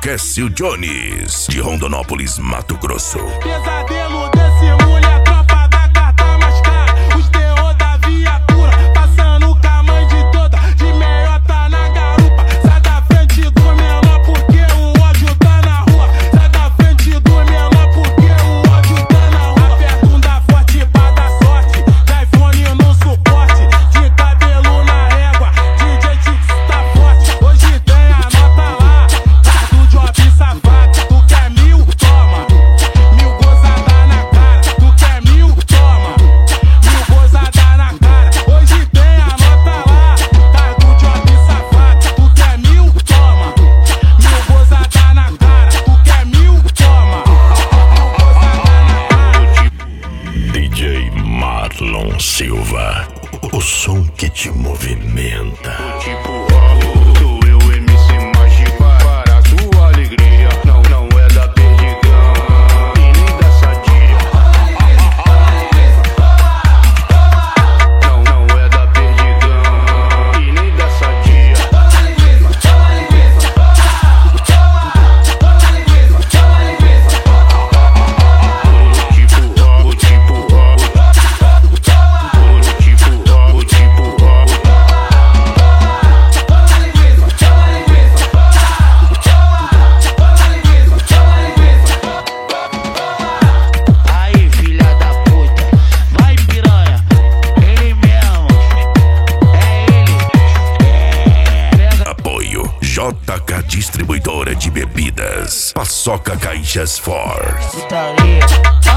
Cássio Jones, de Rondonópolis, Mato Grosso. Pesadelo desse mulher, tropa da carta mais cara. Os terror da viatura, passando com a mãe de toda. De meiota na garupa, sai da frente do menor porque o ódio tá na rua. Sai da frente do menor porque o ódio tá na rua. Aperta um da forte pra dar sorte, de iPhone no suporte, de cabelo na régua, DJ Tix tá forte. Hoje tem a nota lá, tá do job safado. Tu quer 1000? Toma. 1000 gozada na cara. Tu quer 1000? Toma. 1000 gozada na cara. Hoje tem a nota lá, tá do job safado. Tu quer 1000? Toma. 1000 gozada na cara. Tu quer 1000? Toma. 1000 gozada na cara. DJ Marlon Silva, o som que te movimenta. Tipo rolo, sou eu, MC Magiba. Para a sua alegria, não é da perdigão e nem da sadia. Não é da perdigão e nem da sadia. Tipo rolo, tipo rolo, tipo rolo. Aí, filha da puta, vai piranha, ele mesmo, é ele. Pega Apoio JK Distribuidora de Bebidas, Paçoca Caixas Force. putaria.